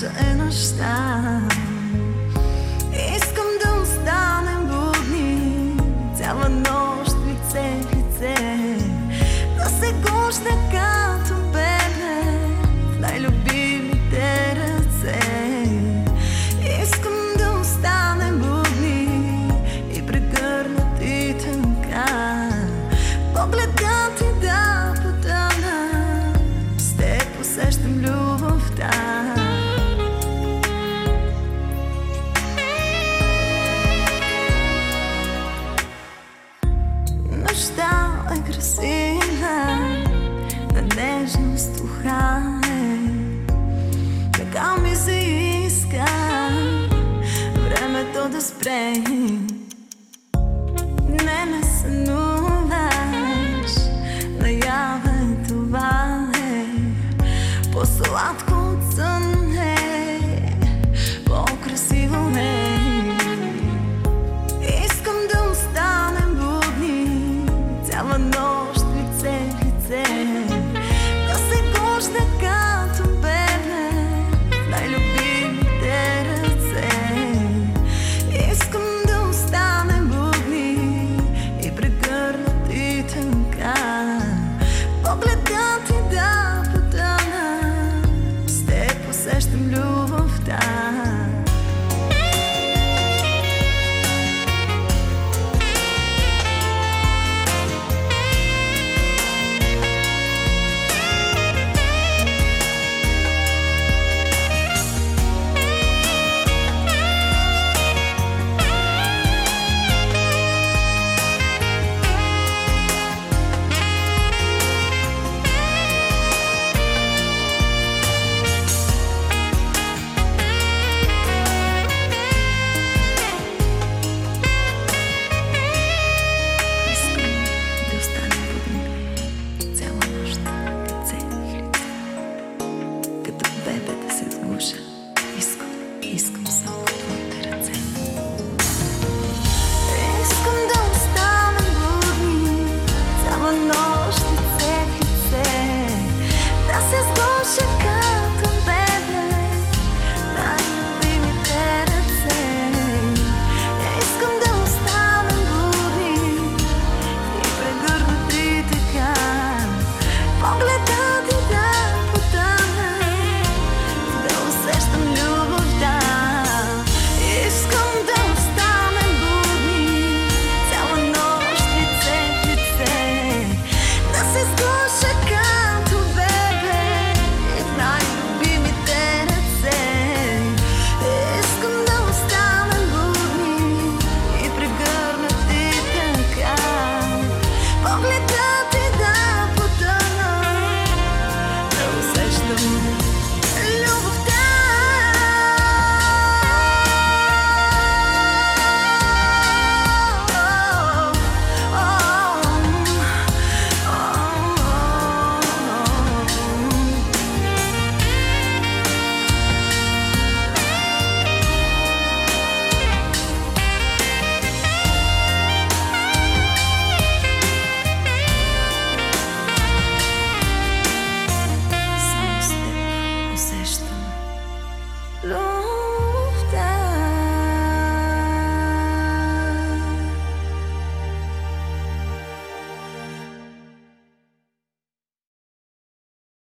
кажа неща. Искам да останем будни цяла нощ лице в лице, да се гушне като бебе в най-любимите ръце. Искам да останем будни и прегърнати така, погледа ти да потъна, с теб усещам любовта. Нощта е красива, на нежност ухае, така ми се иска времето да спре. Не ме сънуваш, наяве това е, по-сладко от сън е, по-красиво е. Искам да останем будни цяла нощ лице в лице, да се гушне като бебе в най-любимите ръце. Искам да останем будни и прегърнати така, погледа ти да потъна, с теб усещам любовта. Искам само в твоите ръце. Искам да останем будни цяла нощ лице в лице, да се сгуша като бебе на любимите ръце. Искам да останем будни и прегърнати така, погледа ти да потъна, да усещам любовта. Искам да останем будни цяла нощ лице в лице, да се сгуша като бебе в най-любимите ръце. Искам да останем будни и прегърнати така, погледа ти да потъна, да усещам